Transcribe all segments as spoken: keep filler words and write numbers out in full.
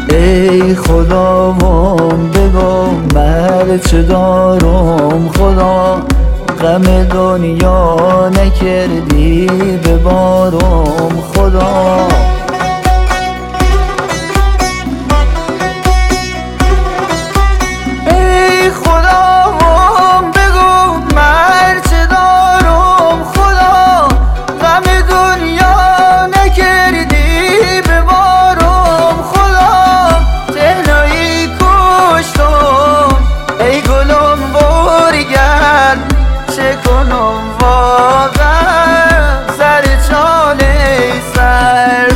ای خداوند بگو من چه دارم خدا، غم دنیا نکردی ببارم خدا. ای خداوند بگو من چه دارم خدا، غم دنیا نکردی ببارم خدا. تنهایی کشتم ای گلم برگرد، چه کنم واقعا سر چاله سر.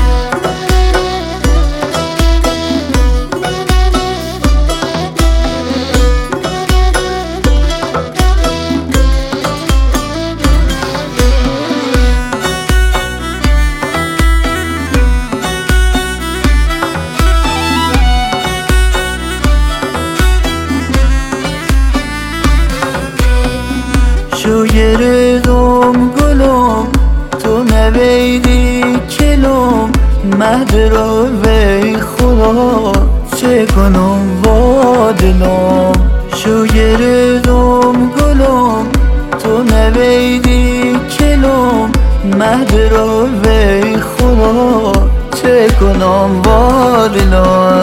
شو گردم گلم تو نویدی کلم، مهد رو وی خدا چه کنم با دلم. شو گردم گلم تو نویدی کلم، مهد رو وی خدا چه کنم با دلم.